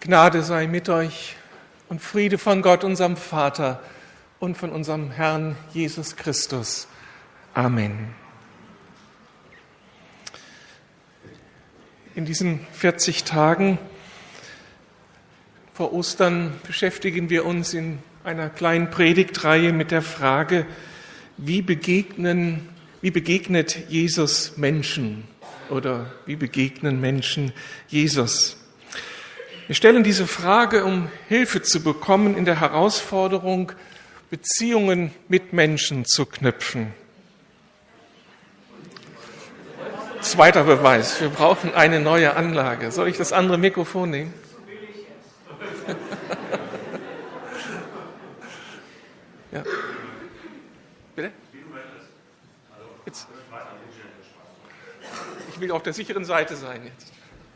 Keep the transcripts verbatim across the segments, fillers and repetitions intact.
Gnade sei mit euch und Friede von Gott, unserem Vater und von unserem Herrn Jesus Christus. Amen. In diesen vierzig Tagen vor Ostern beschäftigen wir uns in einer kleinen Predigtreihe mit der Frage, wie begegnen, wie begegnet Jesus Menschen oder wie begegnen Menschen Jesus? Wir stellen diese Frage, um Hilfe zu bekommen in der Herausforderung, Beziehungen mit Menschen zu knüpfen. Zweiter Beweis, wir brauchen eine neue Anlage. Soll ich das andere Mikrofon nehmen? Ja. Bitte? Jetzt. Ich will auf der sicheren Seite sein jetzt.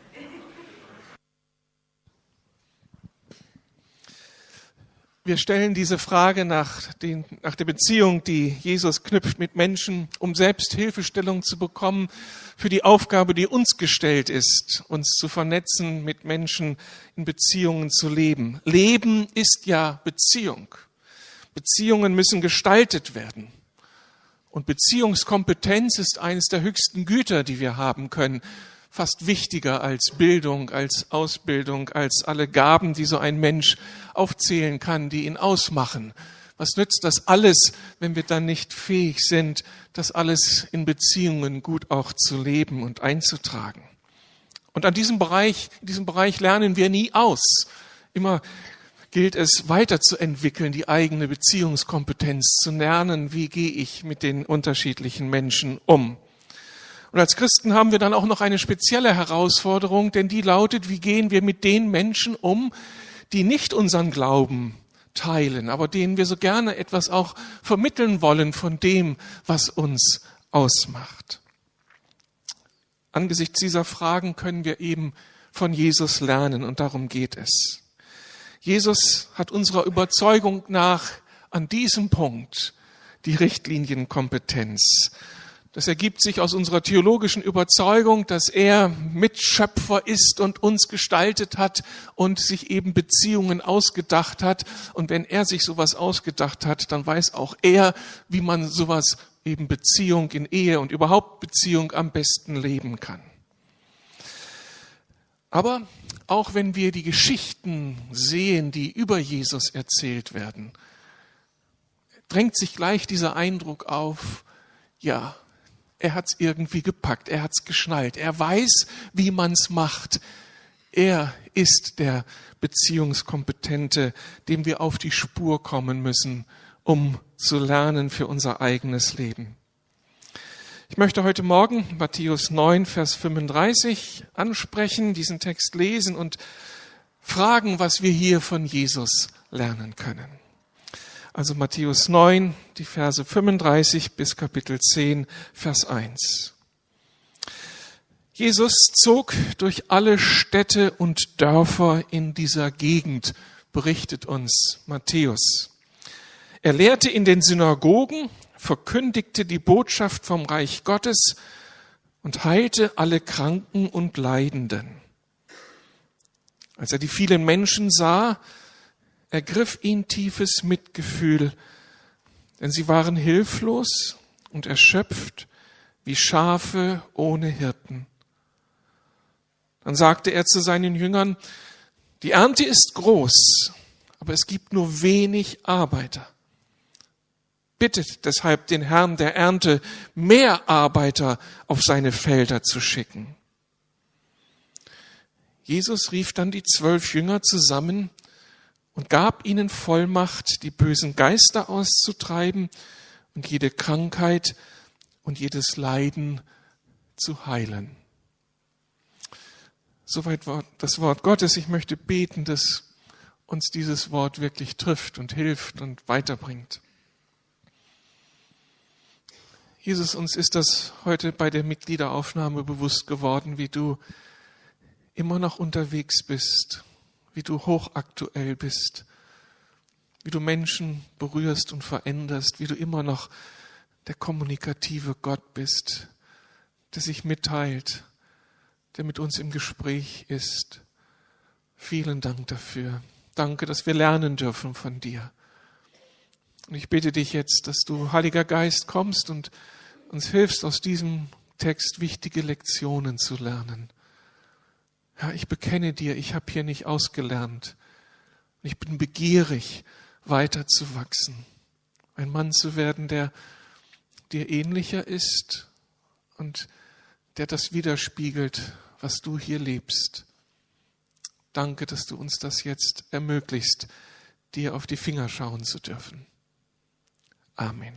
Wir stellen diese Frage nach, den, nach der Beziehung, die Jesus knüpft mit Menschen, um selbst Hilfestellung zu bekommen für die Aufgabe, die uns gestellt ist, uns zu vernetzen, mit Menschen in Beziehungen zu leben. Leben ist ja Beziehung. Beziehungen müssen gestaltet werden. Und Beziehungskompetenz ist eines der höchsten Güter, die wir haben können. Fast wichtiger als Bildung, als Ausbildung, als alle Gaben, die so ein Mensch aufzählen kann, die ihn ausmachen. Was nützt das alles, wenn wir dann nicht fähig sind, das alles in Beziehungen gut auch zu leben und einzutragen? Und an diesem Bereich, in diesem Bereich lernen wir nie aus. Immer gilt es weiterzuentwickeln, die eigene Beziehungskompetenz zu lernen. Wie gehe ich mit den unterschiedlichen Menschen um? Und als Christen haben wir dann auch noch eine spezielle Herausforderung, denn die lautet, wie gehen wir mit den Menschen um, die nicht unseren Glauben teilen, aber denen wir so gerne etwas auch vermitteln wollen von dem, was uns ausmacht. Angesichts dieser Fragen können wir eben von Jesus lernen und darum geht es. Jesus hat unserer Überzeugung nach an diesem Punkt die Richtlinienkompetenz. Das ergibt sich aus unserer theologischen Überzeugung, dass er Mitschöpfer ist und uns gestaltet hat und sich eben Beziehungen ausgedacht hat. Und wenn er sich sowas ausgedacht hat, dann weiß auch er, wie man sowas eben Beziehung in Ehe und überhaupt Beziehung am besten leben kann. Aber auch wenn wir die Geschichten sehen, die über Jesus erzählt werden, drängt sich gleich dieser Eindruck auf, ja, er hat's irgendwie gepackt, er hat's geschnallt, er weiß, wie man's macht. Er ist der Beziehungskompetente, dem wir auf die Spur kommen müssen, um zu lernen für unser eigenes Leben. Ich möchte heute Morgen Matthäus neun, Vers fünfunddreißig ansprechen, diesen Text lesen und fragen, was wir hier von Jesus lernen können. Also Matthäus neun, die Verse fünfunddreißig bis Kapitel zehn, Vers eins. Jesus zog durch alle Städte und Dörfer in dieser Gegend, berichtet uns Matthäus. Er lehrte in den Synagogen, verkündigte die Botschaft vom Reich Gottes und heilte alle Kranken und Leidenden. Als er die vielen Menschen sah, ergriff ihn tiefes Mitgefühl, denn sie waren hilflos und erschöpft wie Schafe ohne Hirten. Dann sagte er zu seinen Jüngern, die Ernte ist groß, aber es gibt nur wenig Arbeiter. Bittet deshalb den Herrn der Ernte, mehr Arbeiter auf seine Felder zu schicken. Jesus rief dann die zwölf Jünger zusammen und gab ihnen Vollmacht, die bösen Geister auszutreiben und jede Krankheit und jedes Leiden zu heilen. Soweit war das Wort Gottes. Ich möchte beten, dass uns dieses Wort wirklich trifft und hilft und weiterbringt. Jesus, uns ist das heute bei der Mitgliederaufnahme bewusst geworden, wie du immer noch unterwegs bist, wie du hochaktuell bist, wie du Menschen berührst und veränderst, wie du immer noch der kommunikative Gott bist, der sich mitteilt, der mit uns im Gespräch ist. Vielen Dank dafür. Danke, dass wir lernen dürfen von dir. Und ich bitte dich jetzt, dass du, Heiliger Geist, kommst und uns hilfst, aus diesem Text wichtige Lektionen zu lernen. Ja, ich bekenne dir, ich habe hier nicht ausgelernt. Ich bin begierig, weiter zu wachsen. Ein Mann zu werden, der dir ähnlicher ist und der das widerspiegelt, was du hier lebst. Danke, dass du uns das jetzt ermöglichst, dir auf die Finger schauen zu dürfen. Amen.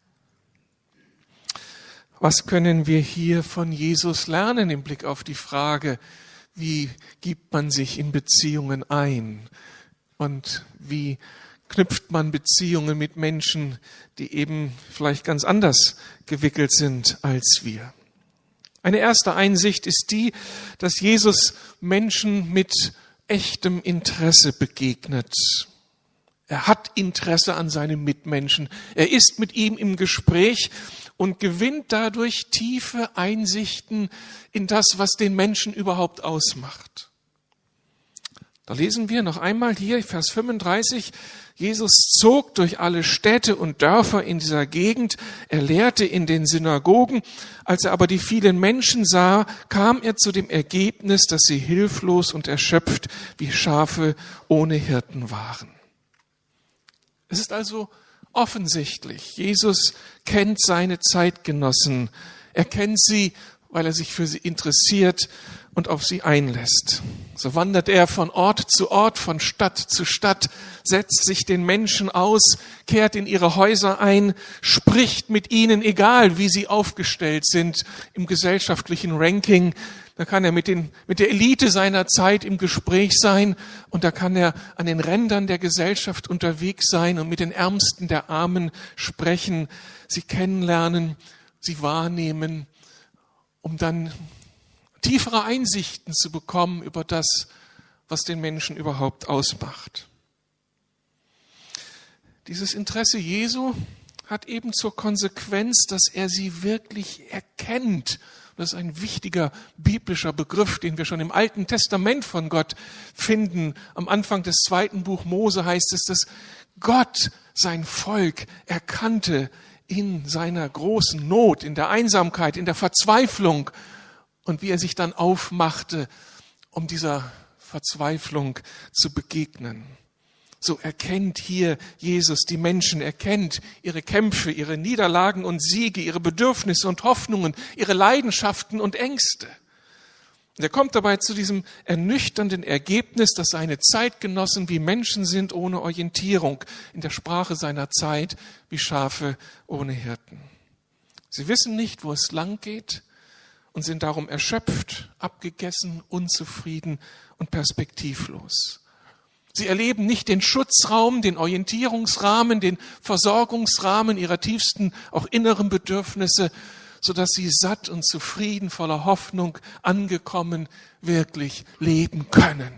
Was können wir hier von Jesus lernen im Blick auf die Frage, wie gibt man sich in Beziehungen ein und wie knüpft man Beziehungen mit Menschen, die eben vielleicht ganz anders gewickelt sind als wir? Eine erste Einsicht ist die, dass Jesus Menschen mit echtem Interesse begegnet. Er hat Interesse an seinem Mitmenschen. Er ist mit ihm im Gespräch und gewinnt dadurch tiefe Einsichten in das, was den Menschen überhaupt ausmacht. Da lesen wir noch einmal hier, Vers fünfunddreißig, Jesus zog durch alle Städte und Dörfer in dieser Gegend, er lehrte in den Synagogen. Als er aber die vielen Menschen sah, kam er zu dem Ergebnis, dass sie hilflos und erschöpft wie Schafe ohne Hirten waren. Es ist also offensichtlich, Jesus kennt seine Zeitgenossen. Er kennt sie, weil er sich für sie interessiert und auf sie einlässt. So wandert er von Ort zu Ort, von Stadt zu Stadt, setzt sich den Menschen aus, kehrt in ihre Häuser ein, spricht mit ihnen, egal wie sie aufgestellt sind im gesellschaftlichen Ranking. Da kann er mit, den, mit der Elite seiner Zeit im Gespräch sein und da kann er an den Rändern der Gesellschaft unterwegs sein und mit den Ärmsten der Armen sprechen, sie kennenlernen, sie wahrnehmen, um dann tiefere Einsichten zu bekommen über das, was den Menschen überhaupt ausmacht. Dieses Interesse Jesu hat eben zur Konsequenz, dass er sie wirklich erkennt. Das ist ein wichtiger biblischer Begriff, den wir schon im Alten Testament von Gott finden. Am Anfang des zweiten Buch Mose heißt es, dass Gott sein Volk erkannte in seiner großen Not, in der Einsamkeit, in der Verzweiflung und wie er sich dann aufmachte, um dieser Verzweiflung zu begegnen. So erkennt hier Jesus die Menschen, erkennt ihre Kämpfe, ihre Niederlagen und Siege, ihre Bedürfnisse und Hoffnungen, ihre Leidenschaften und Ängste. Und er kommt dabei zu diesem ernüchternden Ergebnis, dass seine Zeitgenossen wie Menschen sind ohne Orientierung, in der Sprache seiner Zeit wie Schafe ohne Hirten. Sie wissen nicht, wo es lang geht und sind darum erschöpft, abgegessen, unzufrieden und perspektivlos. Sie erleben nicht den Schutzraum, den Orientierungsrahmen, den Versorgungsrahmen ihrer tiefsten, auch inneren Bedürfnisse, sodass sie satt und zufrieden, voller Hoffnung, angekommen, wirklich leben können.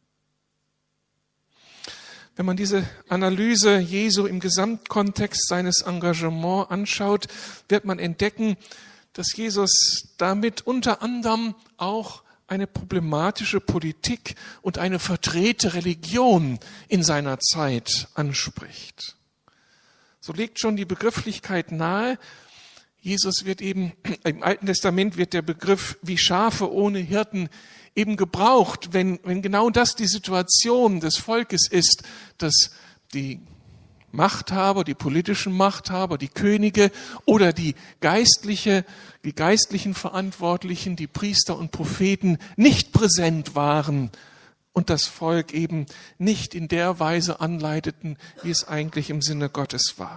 Wenn man diese Analyse Jesu im Gesamtkontext seines Engagements anschaut, wird man entdecken, dass Jesus damit unter anderem auch eine problematische Politik und eine verdrehte Religion in seiner Zeit anspricht. So legt schon die Begrifflichkeit nahe. Jesus wird eben, im Alten Testament wird der Begriff wie Schafe ohne Hirten eben gebraucht, wenn, wenn genau das die Situation des Volkes ist, dass die Machthaber, die politischen Machthaber, die Könige oder die geistliche, die geistlichen Verantwortlichen, die Priester und Propheten nicht präsent waren und das Volk eben nicht in der Weise anleiteten, wie es eigentlich im Sinne Gottes war.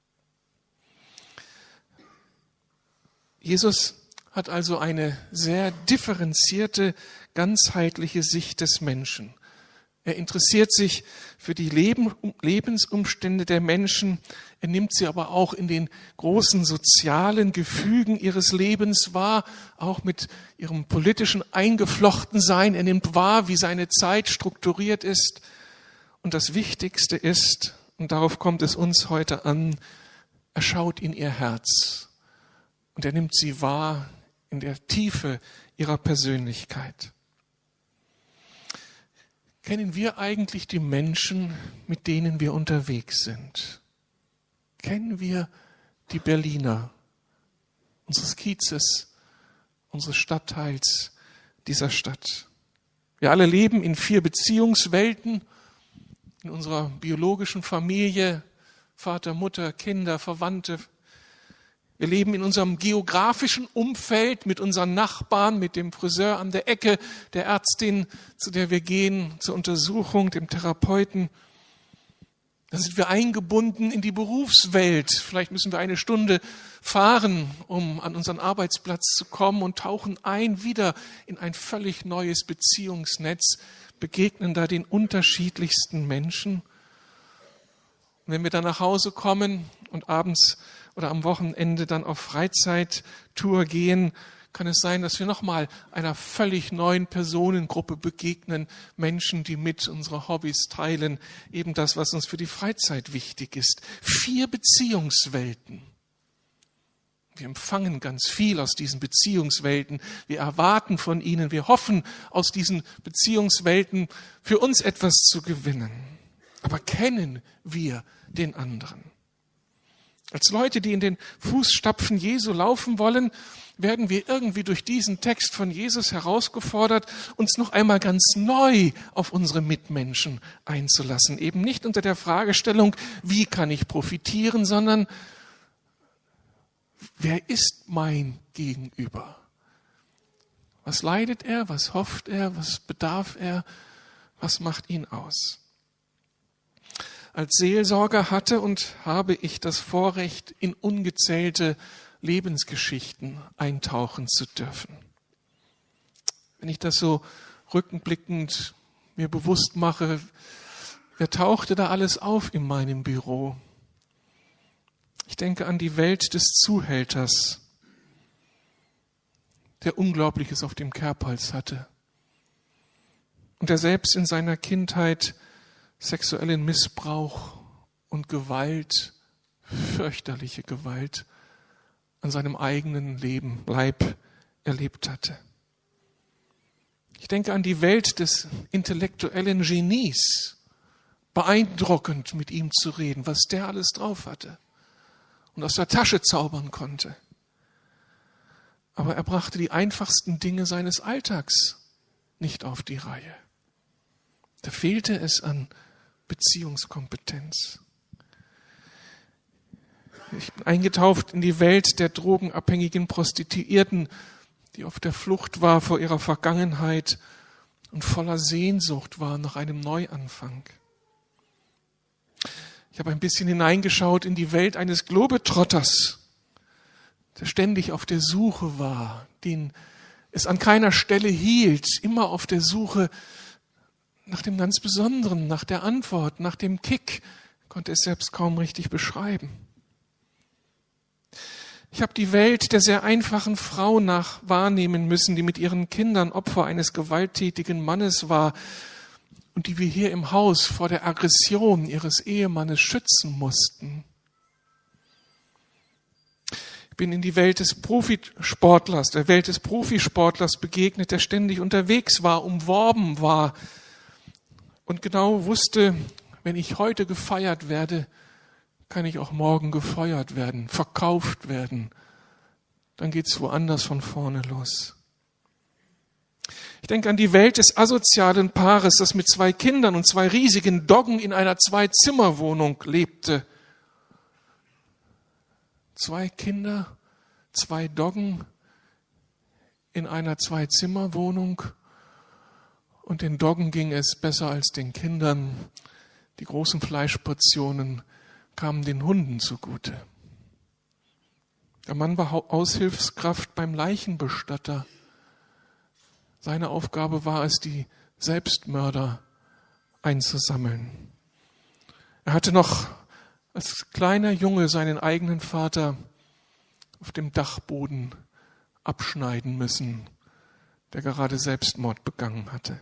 Jesus hat also eine sehr differenzierte, ganzheitliche Sicht des Menschen. Er interessiert sich für die Leben, Lebensumstände der Menschen. Er nimmt sie aber auch in den großen sozialen Gefügen ihres Lebens wahr, auch mit ihrem politischen Eingeflochtensein. Er nimmt wahr, wie seine Zeit strukturiert ist. Und das Wichtigste ist, und darauf kommt es uns heute an, er schaut in ihr Herz. Und er nimmt sie wahr in der Tiefe ihrer Persönlichkeit. Kennen wir eigentlich die Menschen, mit denen wir unterwegs sind? Kennen wir die Berliner, unseres Kiezes, unseres Stadtteils, dieser Stadt? Wir alle leben in vier Beziehungswelten, in unserer biologischen Familie, Vater, Mutter, Kinder, Verwandte. Wir leben in unserem geografischen Umfeld mit unseren Nachbarn, mit dem Friseur an der Ecke, der Ärztin, zu der wir gehen, zur Untersuchung, dem Therapeuten. Dann sind wir eingebunden in die Berufswelt. Vielleicht müssen wir eine Stunde fahren, um an unseren Arbeitsplatz zu kommen und tauchen ein wieder in ein völlig neues Beziehungsnetz, begegnen da den unterschiedlichsten Menschen. Und wenn wir dann nach Hause kommen und abends oder am Wochenende dann auf Freizeittour gehen, kann es sein, dass wir nochmal einer völlig neuen Personengruppe begegnen, Menschen, die mit unsere Hobbys teilen, eben das, was uns für die Freizeit wichtig ist. Vier Beziehungswelten. Wir empfangen ganz viel aus diesen Beziehungswelten. Wir erwarten von ihnen, wir hoffen, aus diesen Beziehungswelten für uns etwas zu gewinnen. Aber kennen wir den anderen? Als Leute, die in den Fußstapfen Jesu laufen wollen, werden wir irgendwie durch diesen Text von Jesus herausgefordert, uns noch einmal ganz neu auf unsere Mitmenschen einzulassen. Eben nicht unter der Fragestellung, wie kann ich profitieren, sondern wer ist mein Gegenüber? Was leidet er? Was hofft er? Was bedarf er? Was macht ihn aus? Als Seelsorger hatte und habe ich das Vorrecht, in ungezählte Lebensgeschichten eintauchen zu dürfen. Wenn ich das so rückblickend mir bewusst mache, wer tauchte da alles auf in meinem Büro? Ich denke an die Welt des Zuhälters, der Unglaubliches auf dem Kerbholz hatte und der selbst in seiner Kindheit sexuellen Missbrauch und Gewalt, fürchterliche Gewalt, an seinem eigenen Leben, Leib erlebt hatte. Ich denke an die Welt des intellektuellen Genies, beeindruckend mit ihm zu reden, was der alles drauf hatte und aus der Tasche zaubern konnte. Aber er brachte die einfachsten Dinge seines Alltags nicht auf die Reihe. Da fehlte es an Beziehungskompetenz. Ich bin eingetaucht in die Welt der drogenabhängigen Prostituierten, die auf der Flucht war vor ihrer Vergangenheit und voller Sehnsucht war nach einem Neuanfang. Ich habe ein bisschen hineingeschaut in die Welt eines Globetrotters, der ständig auf der Suche war, den es an keiner Stelle hielt, immer auf der Suche nach dem ganz Besonderen, nach der Antwort, nach dem Kick, konnte es selbst kaum richtig beschreiben. Ich habe die Welt der sehr einfachen Frau nach wahrnehmen müssen, die mit ihren Kindern Opfer eines gewalttätigen Mannes war und die wir hier im Haus vor der Aggression ihres Ehemannes schützen mussten. Ich bin in die Welt des Profisportlers, der Welt des Profisportlers begegnet, der ständig unterwegs war, umworben war und genau wusste, wenn ich heute gefeiert werde, kann ich auch morgen gefeuert werden, verkauft werden. Dann geht's woanders von vorne los. Ich denke an die Welt des asozialen Paares, das mit zwei Kindern und zwei riesigen Doggen in einer Zwei-Zimmer-Wohnung lebte. Zwei Kinder, zwei Doggen in einer Zwei-Zimmer-Wohnung. Und den Doggen ging es besser als den Kindern. Die großen Fleischportionen kamen den Hunden zugute. Der Mann war Aushilfskraft beim Leichenbestatter. Seine Aufgabe war es, die Selbstmörder einzusammeln. Er hatte noch als kleiner Junge seinen eigenen Vater auf dem Dachboden abschneiden müssen, der gerade Selbstmord begangen hatte.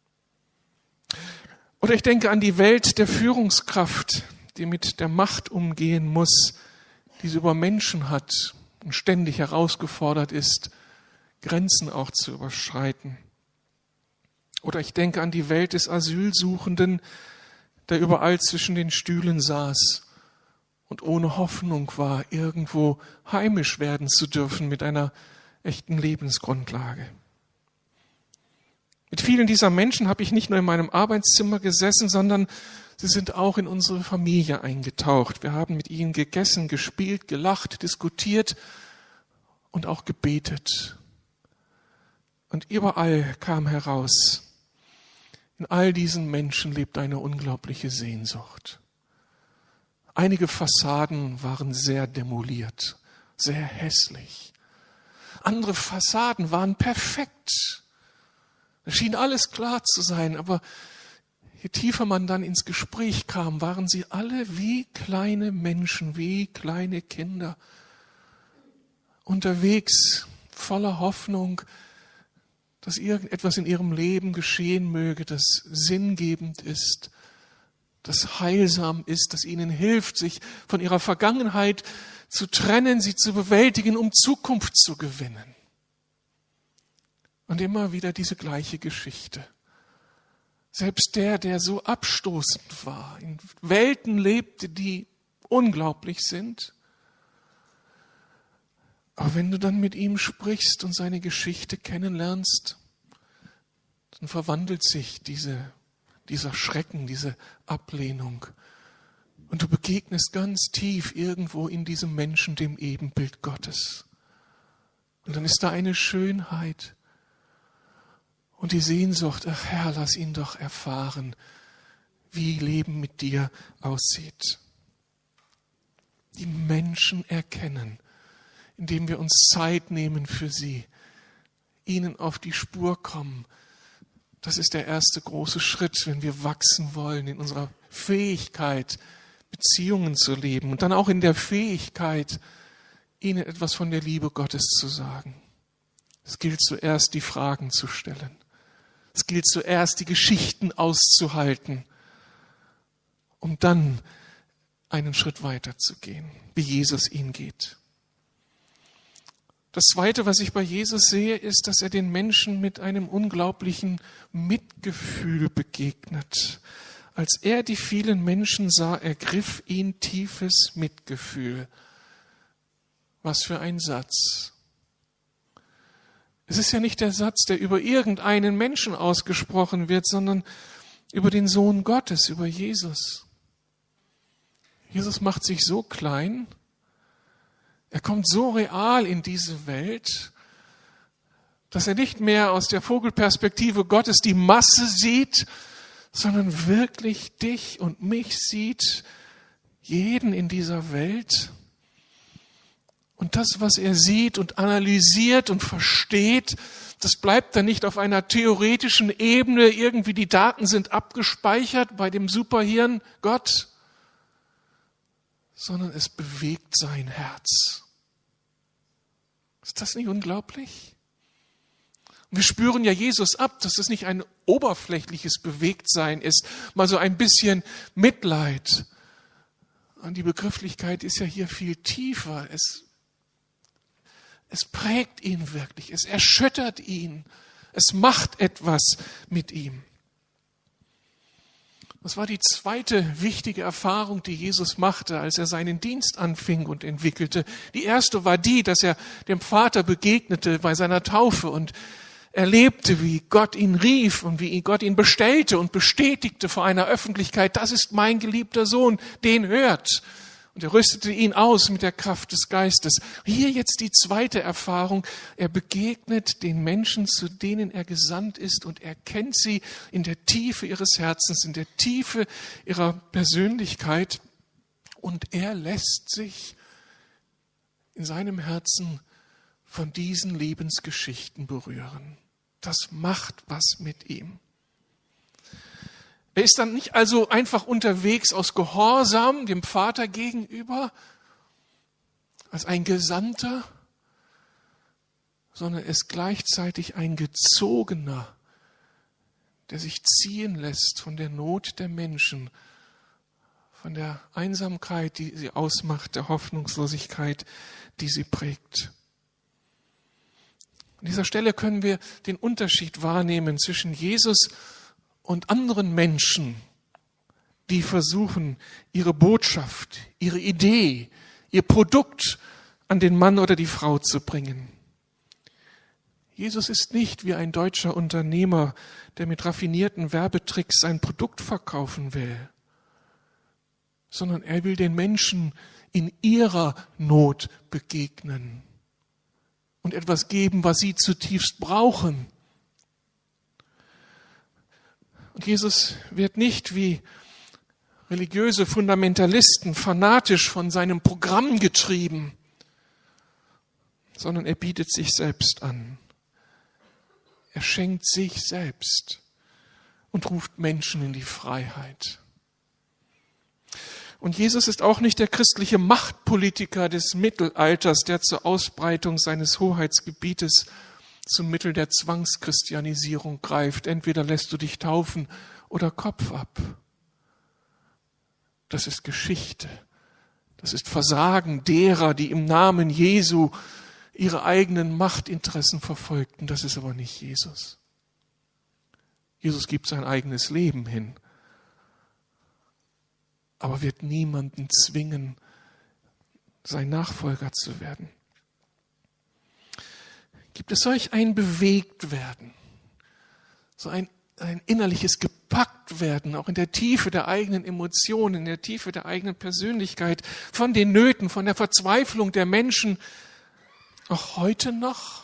Oder ich denke an die Welt der Führungskraft, die mit der Macht umgehen muss, die sie über Menschen hat und ständig herausgefordert ist, Grenzen auch zu überschreiten. Oder ich denke an die Welt des Asylsuchenden, der überall zwischen den Stühlen saß und ohne Hoffnung war, irgendwo heimisch werden zu dürfen mit einer echten Lebensgrundlage. Mit vielen dieser Menschen habe ich nicht nur in meinem Arbeitszimmer gesessen, sondern sie sind auch in unsere Familie eingetaucht. Wir haben mit ihnen gegessen, gespielt, gelacht, diskutiert und auch gebetet. Und überall kam heraus, in all diesen Menschen lebt eine unglaubliche Sehnsucht. Einige Fassaden waren sehr demoliert, sehr hässlich. Andere Fassaden waren perfekt. Es schien alles klar zu sein, aber je tiefer man dann ins Gespräch kam, waren sie alle wie kleine Menschen, wie kleine Kinder, unterwegs, voller Hoffnung, dass irgendetwas in ihrem Leben geschehen möge, das sinngebend ist, das heilsam ist, das ihnen hilft, sich von ihrer Vergangenheit zu trennen, sie zu bewältigen, um Zukunft zu gewinnen. Und immer wieder diese gleiche Geschichte. Selbst der, der so abstoßend war, in Welten lebte, die unglaublich sind. Aber wenn du dann mit ihm sprichst und seine Geschichte kennenlernst, dann verwandelt sich diese, dieser Schrecken, diese Ablehnung. Und du begegnest ganz tief irgendwo in diesem Menschen dem Ebenbild Gottes. Und dann ist da eine Schönheit und die Sehnsucht, ach Herr, lass ihn doch erfahren, wie Leben mit dir aussieht. Die Menschen erkennen, indem wir uns Zeit nehmen für sie, ihnen auf die Spur kommen. Das ist der erste große Schritt, wenn wir wachsen wollen in unserer Fähigkeit, Beziehungen zu leben und dann auch in der Fähigkeit, ihnen etwas von der Liebe Gottes zu sagen. Es gilt zuerst, die Fragen zu stellen. Es gilt zuerst, die Geschichten auszuhalten, um dann einen Schritt weiter zu gehen, wie Jesus ihn geht. Das Zweite, was ich bei Jesus sehe, ist, dass er den Menschen mit einem unglaublichen Mitgefühl begegnet. Als er die vielen Menschen sah, ergriff ihn tiefes Mitgefühl. Was für ein Satz. Es ist ja nicht der Satz, der über irgendeinen Menschen ausgesprochen wird, sondern über den Sohn Gottes, über Jesus. Jesus macht sich so klein, er kommt so real in diese Welt, dass er nicht mehr aus der Vogelperspektive Gottes die Masse sieht, sondern wirklich dich und mich sieht, jeden in dieser Welt. Und das, was er sieht und analysiert und versteht, das bleibt dann nicht auf einer theoretischen Ebene, irgendwie die Daten sind abgespeichert bei dem Superhirn Gott, sondern es bewegt sein Herz. Ist das nicht unglaublich? Und wir spüren ja Jesus ab, dass es nicht ein oberflächliches Bewegtsein ist, mal so ein bisschen Mitleid. Und die Begrifflichkeit ist ja hier viel tiefer. Es Es prägt ihn wirklich, es erschüttert ihn, es macht etwas mit ihm. Das war die zweite wichtige Erfahrung, die Jesus machte, als er seinen Dienst anfing und entwickelte. Die erste war die, dass er dem Vater begegnete bei seiner Taufe und erlebte, wie Gott ihn rief und wie Gott ihn bestellte und bestätigte vor einer Öffentlichkeit, das ist mein geliebter Sohn, den hört. Und er rüstete ihn aus mit der Kraft des Geistes. Hier jetzt die zweite Erfahrung. Er begegnet den Menschen, zu denen er gesandt ist, und er kennt sie in der Tiefe ihres Herzens, in der Tiefe ihrer Persönlichkeit. Und er lässt sich in seinem Herzen von diesen Lebensgeschichten berühren. Das macht was mit ihm. Er ist dann nicht also einfach unterwegs aus Gehorsam dem Vater gegenüber, als ein Gesandter, sondern er ist gleichzeitig ein Gezogener, der sich ziehen lässt von der Not der Menschen, von der Einsamkeit, die sie ausmacht, der Hoffnungslosigkeit, die sie prägt. An dieser Stelle können wir den Unterschied wahrnehmen zwischen Jesus und anderen Menschen, die versuchen, ihre Botschaft, ihre Idee, ihr Produkt an den Mann oder die Frau zu bringen. Jesus ist nicht wie ein deutscher Unternehmer, der mit raffinierten Werbetricks sein Produkt verkaufen will, sondern er will den Menschen in ihrer Not begegnen und etwas geben, was sie zutiefst brauchen. Und Jesus wird nicht wie religiöse Fundamentalisten fanatisch von seinem Programm getrieben, sondern er bietet sich selbst an. Er schenkt sich selbst und ruft Menschen in die Freiheit. Und Jesus ist auch nicht der christliche Machtpolitiker des Mittelalters, der zur Ausbreitung seines Hoheitsgebietes zum Mittel der Zwangschristianisierung greift. Entweder lässt du dich taufen oder Kopf ab. Das ist Geschichte. Das ist Versagen derer, die im Namen Jesu ihre eigenen Machtinteressen verfolgten. Das ist aber nicht Jesus. Jesus gibt sein eigenes Leben hin, aber wird niemanden zwingen, sein Nachfolger zu werden. Gibt es solch ein Bewegtwerden, so ein, ein innerliches Gepacktwerden, auch in der Tiefe der eigenen Emotionen, in der Tiefe der eigenen Persönlichkeit, von den Nöten, von der Verzweiflung der Menschen, auch heute noch?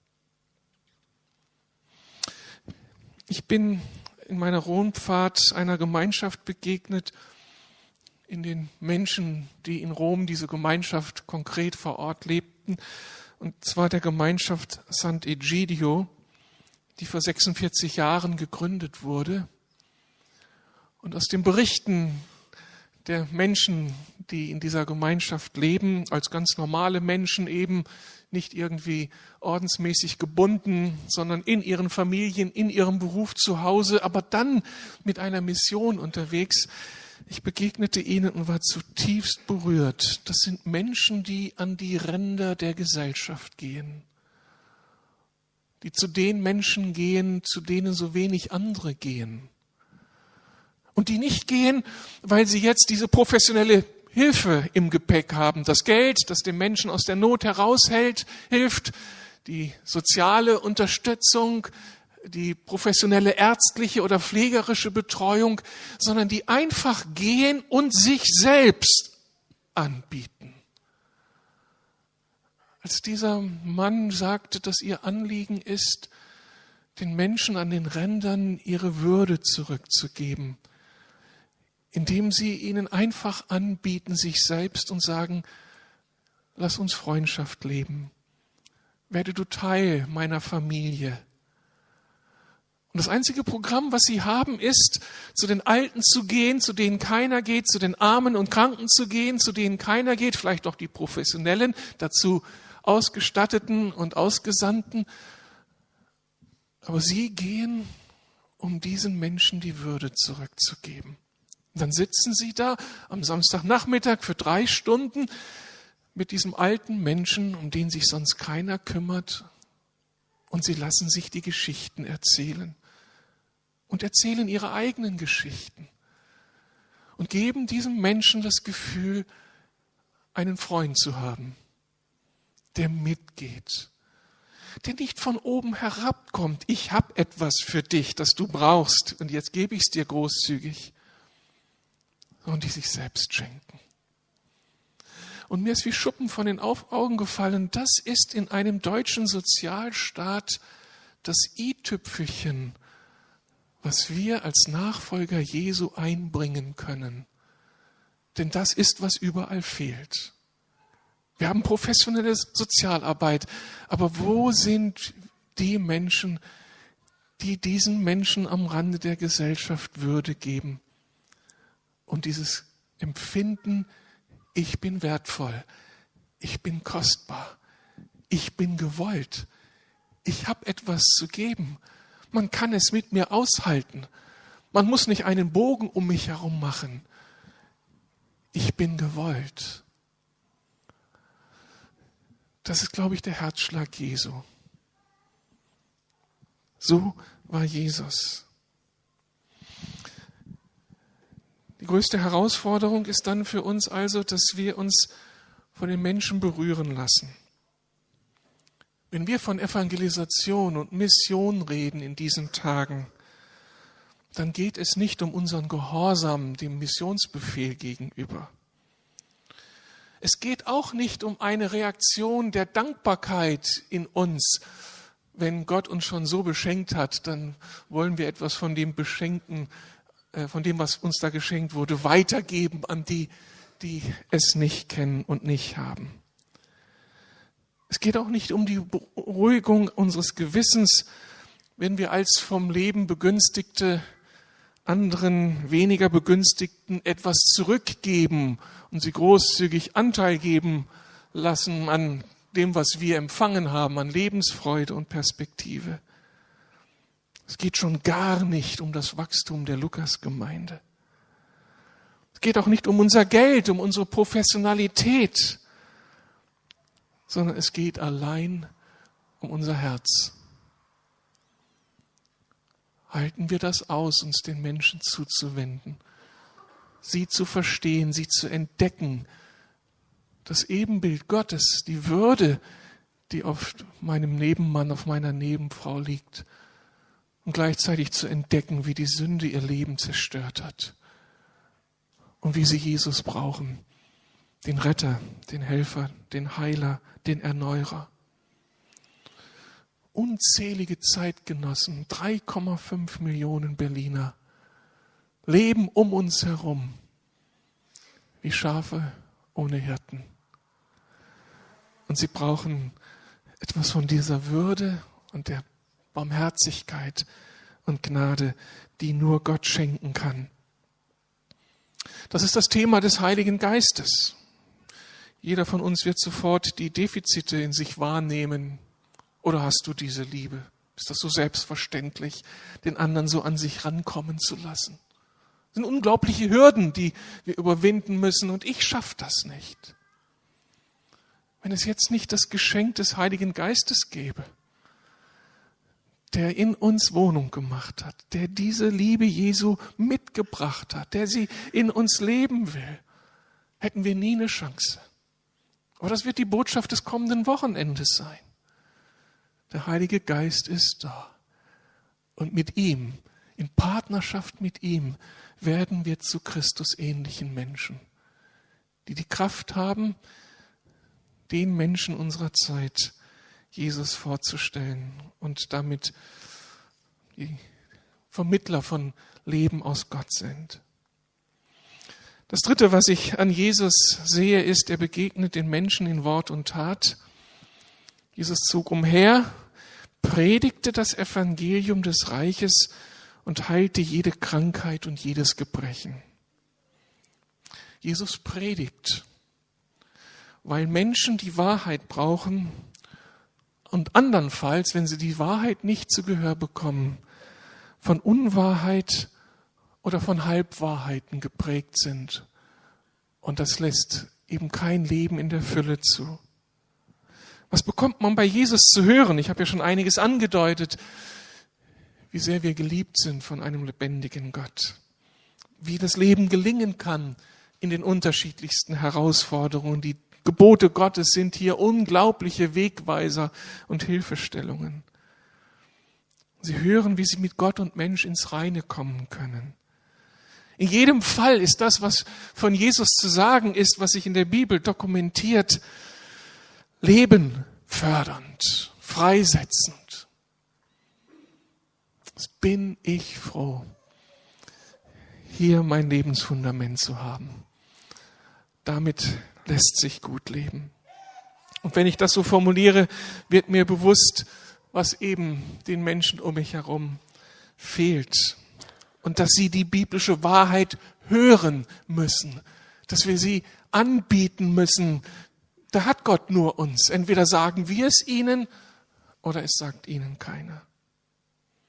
Ich bin in meiner Rhonpfad einer Gemeinschaft begegnet, in den Menschen, die in Rom diese Gemeinschaft konkret vor Ort lebten, und zwar der Gemeinschaft Sant'Egidio, die vor sechsundvierzig Jahren gegründet wurde. Und aus den Berichten der Menschen, die in dieser Gemeinschaft leben, als ganz normale Menschen eben, nicht irgendwie ordensmäßig gebunden, sondern in ihren Familien, in ihrem Beruf zu Hause, aber dann mit einer Mission unterwegs. Ich begegnete ihnen und war zutiefst berührt. Das sind Menschen, die an die Ränder der Gesellschaft gehen, die zu den Menschen gehen, zu denen so wenig andere gehen. Und die nicht gehen, weil sie jetzt diese professionelle Hilfe im Gepäck haben. Das Geld, das den Menschen aus der Not heraushält, hilft, die soziale Unterstützung, die professionelle ärztliche oder pflegerische Betreuung, sondern die einfach gehen und sich selbst anbieten. Als dieser Mann sagte, dass ihr Anliegen ist, den Menschen an den Rändern ihre Würde zurückzugeben, indem sie ihnen einfach anbieten, sich selbst, und sagen, lass uns Freundschaft leben. Werde du Teil meiner Familie. Und das einzige Programm, was sie haben, ist, zu den Alten zu gehen, zu denen keiner geht, zu den Armen und Kranken zu gehen, zu denen keiner geht, vielleicht auch die Professionellen, dazu Ausgestatteten und Ausgesandten. Aber sie gehen, um diesen Menschen die Würde zurückzugeben. Und dann sitzen sie da am Samstagnachmittag für drei Stunden mit diesem alten Menschen, um den sich sonst keiner kümmert. Und sie lassen sich die Geschichten erzählen und erzählen ihre eigenen Geschichten und geben diesem Menschen das Gefühl, einen Freund zu haben, der mitgeht, der nicht von oben herabkommt. Ich habe etwas für dich, das du brauchst, und jetzt gebe ich es dir großzügig. Und die sich selbst schenken. Und mir ist wie Schuppen von den Augen gefallen, das ist in einem deutschen Sozialstaat das i-Tüpfelchen, was wir als Nachfolger Jesu einbringen können. Denn das ist, was überall fehlt. Wir haben professionelle Sozialarbeit, aber wo sind die Menschen, die diesen Menschen am Rande der Gesellschaft Würde geben? Und dieses Empfinden, ich bin wertvoll, ich bin kostbar, ich bin gewollt, ich habe etwas zu geben. Man kann es mit mir aushalten. Man muss nicht einen Bogen um mich herum machen. Ich bin gewollt. Das ist, glaube ich, der Herzschlag Jesu. So war Jesus. Die größte Herausforderung ist dann für uns also, dass wir uns von den Menschen berühren lassen. Wenn wir von Evangelisation und Mission reden in diesen Tagen, dann geht es nicht um unseren Gehorsam dem Missionsbefehl gegenüber. Es geht auch nicht um eine Reaktion der Dankbarkeit in uns. Wenn Gott uns schon so beschenkt hat, dann wollen wir etwas von dem Beschenken, äh, von dem, was uns da geschenkt wurde, weitergeben an die, die es nicht kennen und nicht haben. Es geht auch nicht um die Beruhigung unseres Gewissens, wenn wir als vom Leben Begünstigte anderen weniger Begünstigten etwas zurückgeben und sie großzügig Anteil geben lassen an dem, was wir empfangen haben, an Lebensfreude und Perspektive. Es geht schon gar nicht um das Wachstum der Lukasgemeinde. Es geht auch nicht um unser Geld, um unsere Professionalität, sondern es geht allein um unser Herz. Halten wir das aus, uns den Menschen zuzuwenden, sie zu verstehen, sie zu entdecken, das Ebenbild Gottes, die Würde, die auf meinem Nebenmann, auf meiner Nebenfrau liegt, und gleichzeitig zu entdecken, wie die Sünde ihr Leben zerstört hat und wie sie Jesus brauchen, den Retter, den Helfer, den Heiler, den Erneuerer. Unzählige Zeitgenossen, drei Komma fünf Millionen Berliner, leben um uns herum wie Schafe ohne Hirten. Und sie brauchen etwas von dieser Würde und der Barmherzigkeit und Gnade, die nur Gott schenken kann. Das ist das Thema des Heiligen Geistes. Jeder von uns wird sofort die Defizite in sich wahrnehmen. Oder hast du diese Liebe? Ist das so selbstverständlich, den anderen so an sich rankommen zu lassen? Das sind unglaubliche Hürden, die wir überwinden müssen, und ich schaffe das nicht. Wenn es jetzt nicht das Geschenk des Heiligen Geistes gäbe, der in uns Wohnung gemacht hat, der diese Liebe Jesu mitgebracht hat, der sie in uns leben will, hätten wir nie eine Chance. Aber das wird die Botschaft des kommenden Wochenendes sein. Der Heilige Geist ist da. Und mit ihm, in Partnerschaft mit ihm, werden wir zu Christus ähnlichen Menschen, die die Kraft haben, den Menschen unserer Zeit Jesus vorzustellen und damit die Vermittler von Leben aus Gott sind. Das Dritte, was ich an Jesus sehe, ist, er begegnet den Menschen in Wort und Tat. Jesus zog umher, predigte das Evangelium des Reiches und heilte jede Krankheit und jedes Gebrechen. Jesus predigt, weil Menschen die Wahrheit brauchen und andernfalls, wenn sie die Wahrheit nicht zu Gehör bekommen, von Unwahrheit oder von Halbwahrheiten geprägt sind. Und das lässt eben kein Leben in der Fülle zu. Was bekommt man bei Jesus zu hören? Ich habe ja schon einiges angedeutet, wie sehr wir geliebt sind von einem lebendigen Gott. Wie das Leben gelingen kann in den unterschiedlichsten Herausforderungen. Die Gebote Gottes sind hier unglaubliche Wegweiser und Hilfestellungen. Sie hören, wie sie mit Gott und Mensch ins Reine kommen können. In jedem Fall ist das, was von Jesus zu sagen ist, was sich in der Bibel dokumentiert, Leben fördernd, freisetzend. Jetzt bin ich froh, hier mein Lebensfundament zu haben. Damit lässt sich gut leben. Und wenn ich das so formuliere, wird mir bewusst, was eben den Menschen um mich herum fehlt. Und dass sie die biblische Wahrheit hören müssen, dass wir sie anbieten müssen. Da hat Gott nur uns. Entweder sagen wir es ihnen oder es sagt ihnen keiner.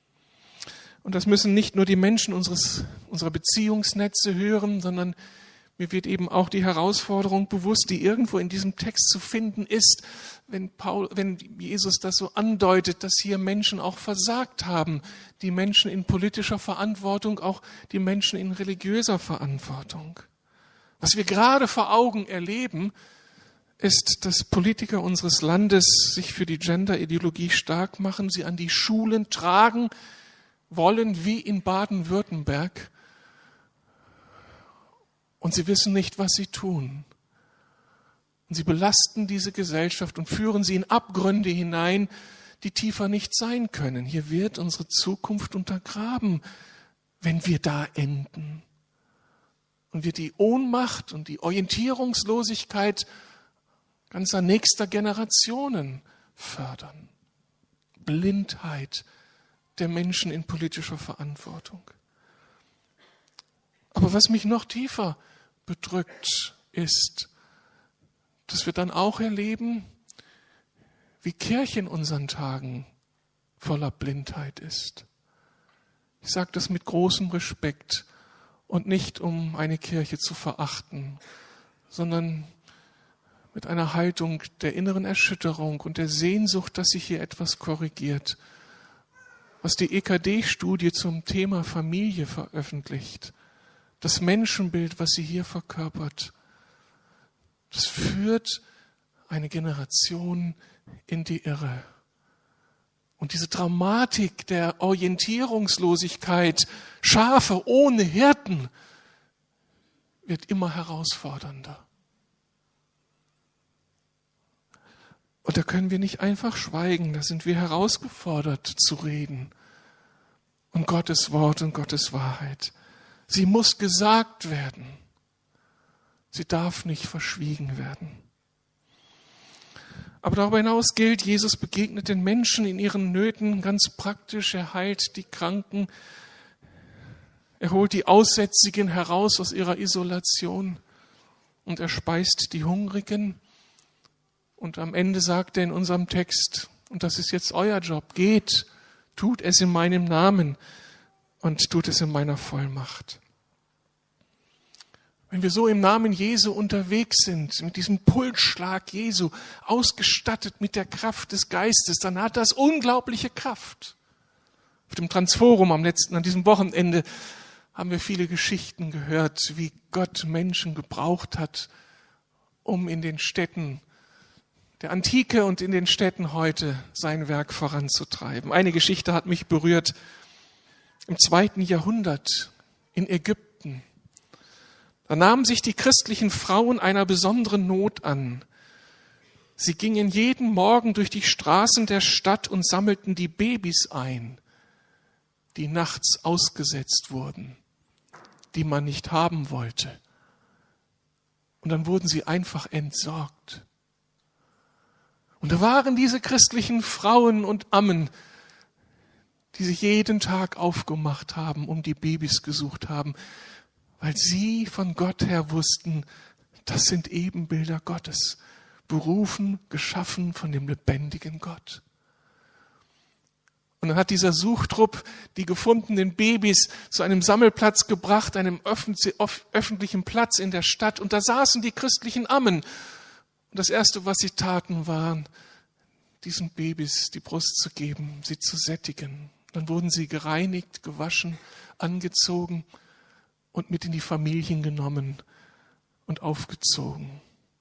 Und das müssen nicht nur die Menschen unseres, unserer Beziehungsnetze hören, sondern Mir wird eben auch die Herausforderung bewusst, die irgendwo in diesem Text zu finden ist, wenn Paul, wenn Jesus das so andeutet, dass hier Menschen auch versagt haben, die Menschen in politischer Verantwortung, auch die Menschen in religiöser Verantwortung. Was wir gerade vor Augen erleben, ist, dass Politiker unseres Landes sich für die Gender-Ideologie stark machen, sie an die Schulen tragen wollen, wie in Baden-Württemberg. Und sie wissen nicht, was sie tun. Und sie belasten diese Gesellschaft und führen sie in Abgründe hinein, die tiefer nicht sein können. Hier wird unsere Zukunft untergraben, wenn wir da enden. Und wir die Ohnmacht und die Orientierungslosigkeit ganzer nächster Generationen fördern. Blindheit der Menschen in politischer Verantwortung. Aber was mich noch tiefer bedrückt, ist, dass wir dann auch erleben, wie Kirche in unseren Tagen voller Blindheit ist. Ich sage das mit großem Respekt und nicht, um eine Kirche zu verachten, sondern mit einer Haltung der inneren Erschütterung und der Sehnsucht, dass sich hier etwas korrigiert. Was die E K D-Studie zum Thema Familie veröffentlicht, das Menschenbild, was sie hier verkörpert, das führt eine Generation in die Irre. Und diese Dramatik der Orientierungslosigkeit, Schafe ohne Hirten, wird immer herausfordernder. Und da können wir nicht einfach schweigen, da sind wir herausgefordert zu reden. Und Gottes Wort und Gottes Wahrheit. Sie muss gesagt werden. Sie darf nicht verschwiegen werden. Aber darüber hinaus gilt, Jesus begegnet den Menschen in ihren Nöten ganz praktisch. Er heilt die Kranken. Er holt die Aussätzigen heraus aus ihrer Isolation. Und er speist die Hungrigen. Und am Ende sagt er in unserem Text, und das ist jetzt euer Job, geht, tut es in meinem Namen und tut es in meiner Vollmacht. Wenn wir so im Namen Jesu unterwegs sind, mit diesem Pulsschlag Jesu, ausgestattet mit der Kraft des Geistes, dann hat das unglaubliche Kraft. Auf dem Transforum am letzten, an diesem Wochenende haben wir viele Geschichten gehört, wie Gott Menschen gebraucht hat, um in den Städten der Antike und in den Städten heute sein Werk voranzutreiben. Eine Geschichte hat mich berührt. Im zweiten Jahrhundert in Ägypten. Da nahmen sich die christlichen Frauen einer besonderen Not an. Sie gingen jeden Morgen durch die Straßen der Stadt und sammelten die Babys ein, die nachts ausgesetzt wurden, die man nicht haben wollte. Und dann wurden sie einfach entsorgt. Und da waren diese christlichen Frauen und Ammen, die sich jeden Tag aufgemacht haben, um die Babys gesucht haben, weil sie von Gott her wussten, das sind Ebenbilder Gottes, berufen, geschaffen von dem lebendigen Gott. Und dann hat dieser Suchtrupp die gefundenen Babys zu einem Sammelplatz gebracht, einem öffentlichen Platz in der Stadt. Und da saßen die christlichen Ammen. Und das Erste, was sie taten, war, diesen Babys die Brust zu geben, sie zu sättigen. Dann wurden sie gereinigt, gewaschen, angezogen und mit in die Familien genommen und aufgezogen.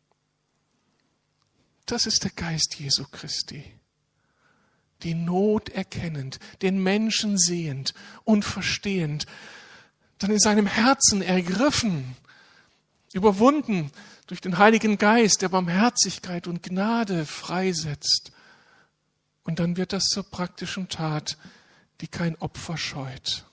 Das ist der Geist Jesu Christi. Die Not erkennend, den Menschen sehend und verstehend, dann in seinem Herzen ergriffen, überwunden durch den Heiligen Geist, der Barmherzigkeit und Gnade freisetzt. Und dann wird das zur praktischen Tat, die kein Opfer scheut.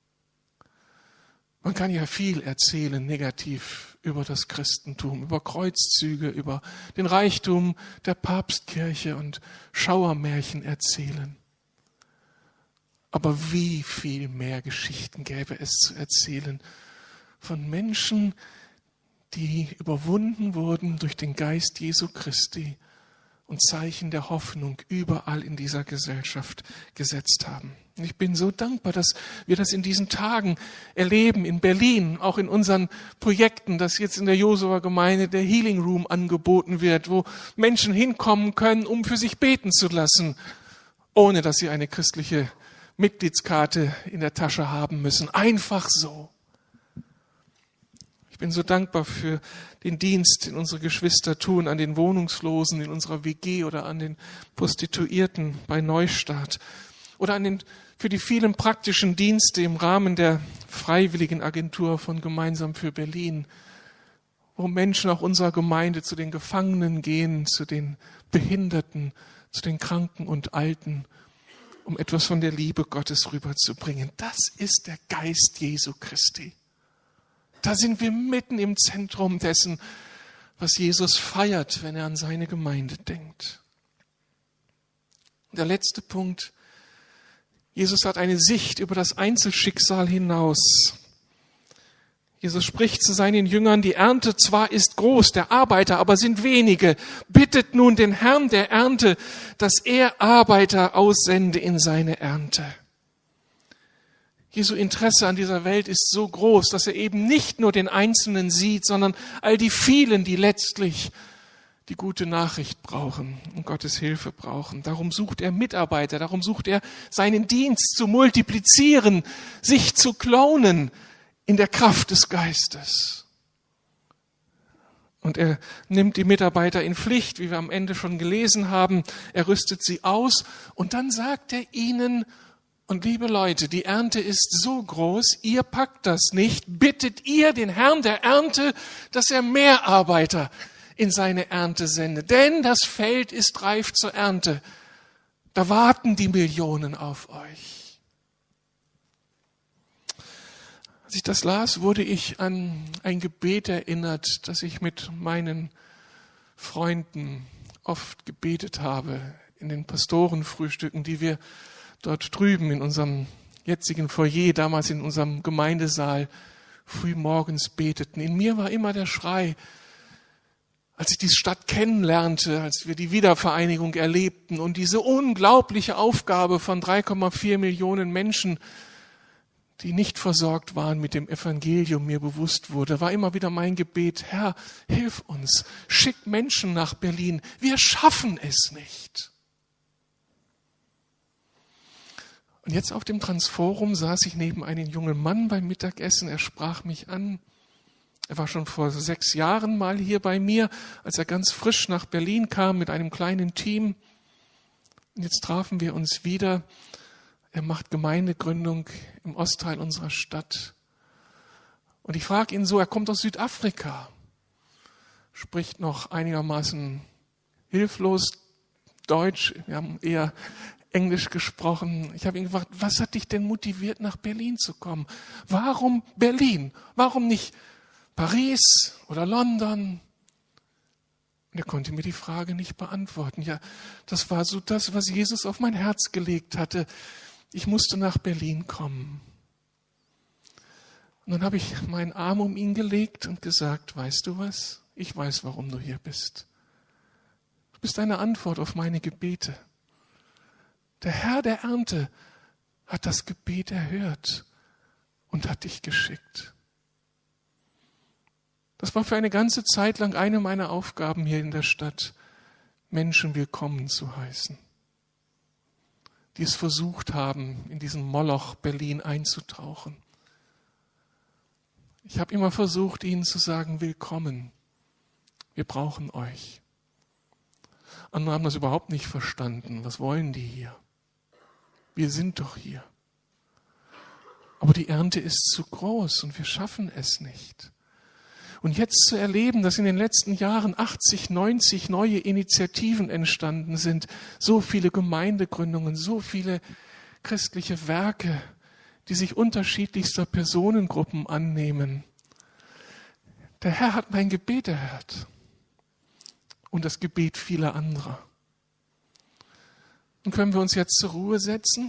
Man kann ja viel erzählen, negativ über das Christentum, über Kreuzzüge, über den Reichtum der Papstkirche und Schauermärchen erzählen. Aber wie viel mehr Geschichten gäbe es zu erzählen von Menschen, die überwunden wurden durch den Geist Jesu Christi und Zeichen der Hoffnung überall in dieser Gesellschaft gesetzt haben. Und ich bin so dankbar, dass wir das in diesen Tagen erleben, in Berlin, auch in unseren Projekten, dass jetzt in der Josua-Gemeinde der Healing Room angeboten wird, wo Menschen hinkommen können, um für sich beten zu lassen, ohne dass sie eine christliche Mitgliedskarte in der Tasche haben müssen. Einfach so. Ich bin so dankbar für den Dienst, den unsere Geschwister tun, an den Wohnungslosen in unserer W G oder an den Prostituierten bei Neustart oder an den, für die vielen praktischen Dienste im Rahmen der Freiwilligen Agentur von Gemeinsam für Berlin, wo Menschen auch unserer Gemeinde zu den Gefangenen gehen, zu den Behinderten, zu den Kranken und Alten, um etwas von der Liebe Gottes rüberzubringen. Das ist der Geist Jesu Christi. Da sind wir mitten im Zentrum dessen, was Jesus feiert, wenn er an seine Gemeinde denkt. Der letzte Punkt. Jesus hat eine Sicht über das Einzelschicksal hinaus. Jesus spricht zu seinen Jüngern, die Ernte zwar ist groß, der Arbeiter aber sind wenige. Bittet nun den Herrn der Ernte, dass er Arbeiter aussende in seine Ernte. Jesu Interesse an dieser Welt ist so groß, dass er eben nicht nur den Einzelnen sieht, sondern all die vielen, die letztlich die gute Nachricht brauchen und Gottes Hilfe brauchen. Darum sucht er Mitarbeiter, darum sucht er seinen Dienst zu multiplizieren, sich zu klonen in der Kraft des Geistes. Und er nimmt die Mitarbeiter in Pflicht, wie wir am Ende schon gelesen haben. Er rüstet sie aus und dann sagt er ihnen, und liebe Leute, die Ernte ist so groß, ihr packt das nicht. Bittet ihr den Herrn der Ernte, dass er mehr Arbeiter in seine Ernte sendet. Denn das Feld ist reif zur Ernte. Da warten die Millionen auf euch. Als ich das las, wurde ich an ein Gebet erinnert, das ich mit meinen Freunden oft gebetet habe in den Pastorenfrühstücken, die wir dort drüben in unserem jetzigen Foyer, damals in unserem Gemeindesaal, frühmorgens beteten. In mir war immer der Schrei, als ich die Stadt kennenlernte, als wir die Wiedervereinigung erlebten und diese unglaubliche Aufgabe von drei Komma vier Millionen Menschen, die nicht versorgt waren mit dem Evangelium, mir bewusst wurde, war immer wieder mein Gebet, Herr, hilf uns, schick Menschen nach Berlin, wir schaffen es nicht. Und jetzt auf dem Transforum saß ich neben einem jungen Mann beim Mittagessen. Er sprach mich an. Er war schon vor sechs Jahren mal hier bei mir, als er ganz frisch nach Berlin kam mit einem kleinen Team. Und jetzt trafen wir uns wieder. Er macht Gemeindegründung im Ostteil unserer Stadt. Und ich frage ihn so, er kommt aus Südafrika, spricht noch einigermaßen hilflos Deutsch. Wir haben eher Englisch gesprochen. Ich habe ihn gefragt, was hat dich denn motiviert, nach Berlin zu kommen? Warum Berlin? Warum nicht Paris oder London? Und er konnte mir die Frage nicht beantworten. Ja, das war so das, was Jesus auf mein Herz gelegt hatte. Ich musste nach Berlin kommen. Und dann habe ich meinen Arm um ihn gelegt und gesagt, weißt du was? Ich weiß, warum du hier bist. Du bist eine Antwort auf meine Gebete. Der Herr der Ernte hat das Gebet erhört und hat dich geschickt. Das war für eine ganze Zeit lang eine meiner Aufgaben hier in der Stadt, Menschen willkommen zu heißen, die es versucht haben, in diesen Moloch Berlin einzutauchen. Ich habe immer versucht, ihnen zu sagen, willkommen, wir brauchen euch. Andere haben das überhaupt nicht verstanden. Was wollen die hier? Wir sind doch hier. Aber die Ernte ist zu groß und wir schaffen es nicht. Und jetzt zu erleben, dass in den letzten Jahren achtzig, neunzig neue Initiativen entstanden sind, so viele Gemeindegründungen, so viele christliche Werke, die sich unterschiedlichster Personengruppen annehmen. Der Herr hat mein Gebet erhört und das Gebet vieler anderer. Und können wir uns jetzt zur Ruhe setzen?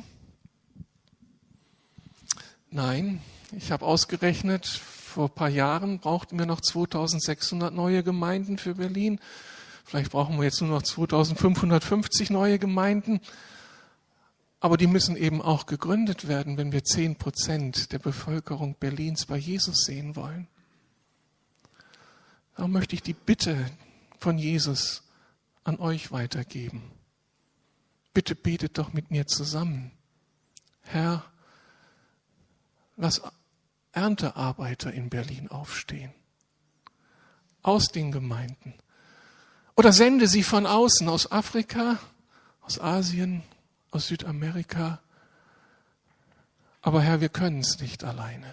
Nein, ich habe ausgerechnet, vor ein paar Jahren brauchten wir noch zweitausendsechshundert neue Gemeinden für Berlin. Vielleicht brauchen wir jetzt nur noch zweitausendfünfhundertfünfzig neue Gemeinden. Aber die müssen eben auch gegründet werden, wenn wir zehn Prozent der Bevölkerung Berlins bei Jesus sehen wollen. Darum möchte ich die Bitte von Jesus an euch weitergeben. Bitte betet doch mit mir zusammen. Herr, lass Erntearbeiter in Berlin aufstehen. Aus den Gemeinden. Oder sende sie von außen, aus Afrika, aus Asien, aus Südamerika. Aber Herr, wir können es nicht alleine.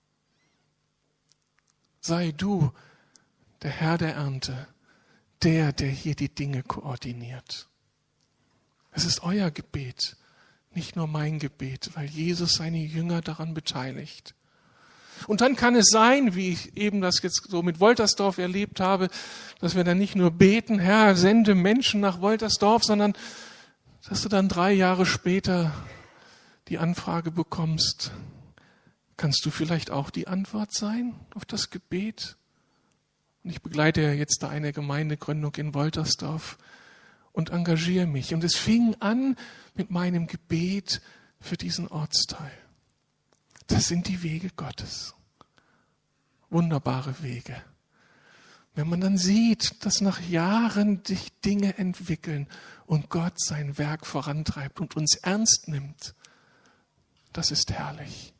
Sei du der Herr der Ernte, der, der hier die Dinge koordiniert. Es ist euer Gebet, nicht nur mein Gebet, weil Jesus seine Jünger daran beteiligt. Und dann kann es sein, wie ich eben das jetzt so mit Woltersdorf erlebt habe, dass wir dann nicht nur beten, Herr, sende Menschen nach Woltersdorf, sondern dass du dann drei Jahre später die Anfrage bekommst, kannst du vielleicht auch die Antwort sein auf das Gebet? Und ich begleite ja jetzt da eine Gemeindegründung in Woltersdorf und engagiere mich. Und es fing an mit meinem Gebet für diesen Ortsteil. Das sind die Wege Gottes. Wunderbare Wege. Wenn man dann sieht, dass nach Jahren sich Dinge entwickeln und Gott sein Werk vorantreibt und uns ernst nimmt, das ist herrlich.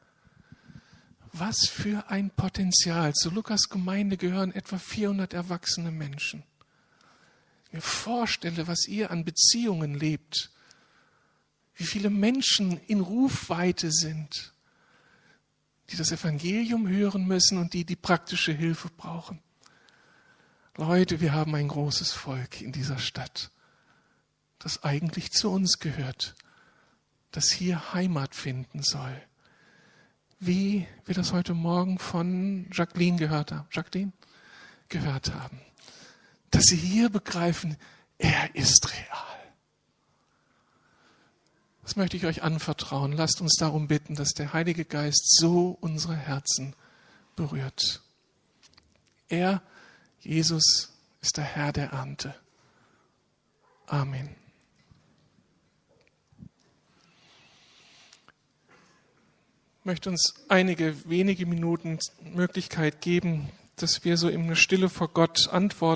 Was für ein Potenzial. Zu Lukas Gemeinde gehören etwa vierhundert erwachsene Menschen. Ich mir vorstelle, was ihr an Beziehungen lebt, wie viele Menschen in Rufweite sind, die das Evangelium hören müssen und die die praktische Hilfe brauchen. Leute, wir haben ein großes Volk in dieser Stadt, das eigentlich zu uns gehört, das hier Heimat finden soll. Wie wir das heute Morgen von Jacqueline gehört haben, Jacqueline gehört haben, dass sie hier begreifen, er ist real. Das möchte ich euch anvertrauen. Lasst uns darum bitten, dass der Heilige Geist so unsere Herzen berührt. Er, Jesus, ist der Herr der Ernte. Amen. Ich möchte uns einige wenige Minuten Möglichkeit geben, dass wir so in der Stille vor Gott antworten.